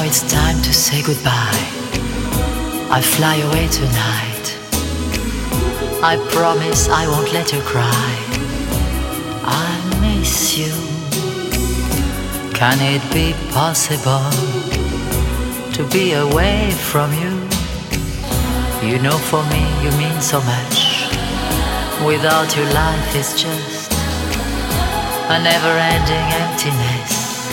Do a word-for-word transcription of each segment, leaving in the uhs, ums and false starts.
it's time to say goodbye. I fly away tonight. I promise I won't let you cry. I miss you. Can it be possible to be away from you? You know, for me you mean so much. Without you life is just a never-ending emptiness.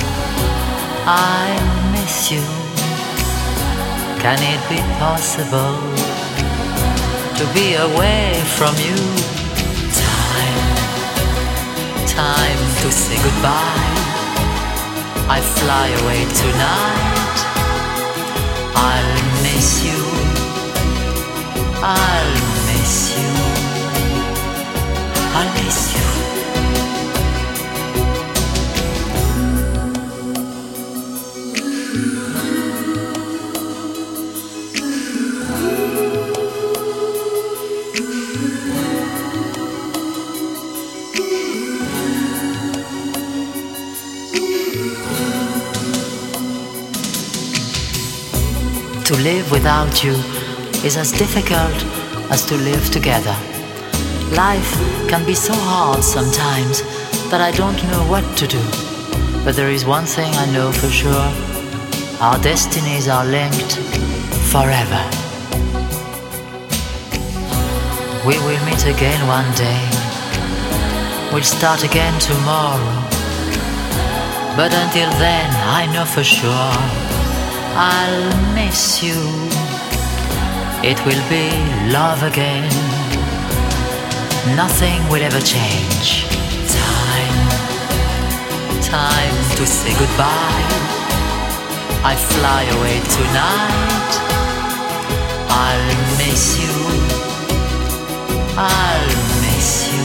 I miss you. Can it be possible to be away from you? Time, time to say goodbye. I fly away tonight. I'll miss you. I'll miss you. I'll miss you. To live without you is as difficult as to live together. Life can be so hard sometimes that I don't know what to do. But there is one thing I know for sure: our destinies are linked forever. We will meet again one day. We'll start again tomorrow. But until then, I know for sure I'll miss you. It will be love again. Nothing will ever change. Time, time to say goodbye. I fly away tonight. I'll miss you. I'll miss you.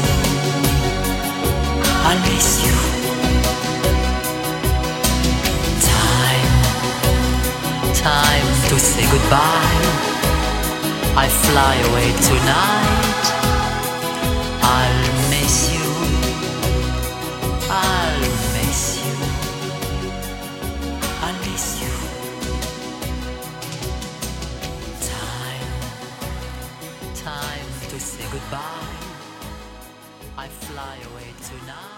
I'll miss you. Time to say goodbye. I fly away tonight. I'll miss you. I'll miss you. I'll miss you. Time, time to say goodbye. I fly away tonight.